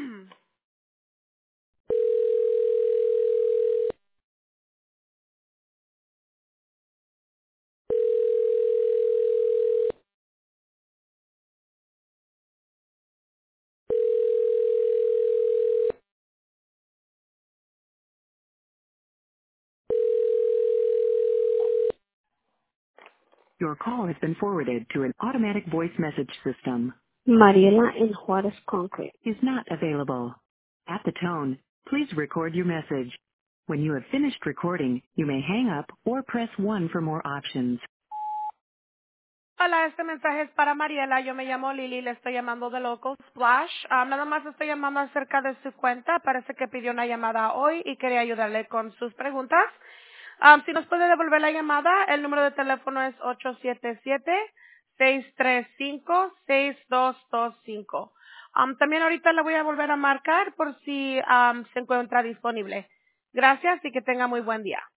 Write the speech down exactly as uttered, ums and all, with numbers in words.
Your call has been forwarded to an automatic voice message system. Mariela en Juárez Concrete. Is not available. At the tone, please record your message. When you have finished recording, you may hang up or press one for more options. Hola, este mensaje es para Mariela. Yo me llamo Lili, le estoy llamando de Local Splash. Ah, nada más estoy llamando acerca de su cuenta. Parece que pidió una llamada hoy y quería ayudarle con sus preguntas. Ah, si nos puede devolver la llamada, el número de teléfono es ocho siete siete, seis tres cinco, seis dos dos cinco. Um, también ahorita le voy a volver a marcar por si um, se encuentra disponible. Gracias y que tenga muy buen día.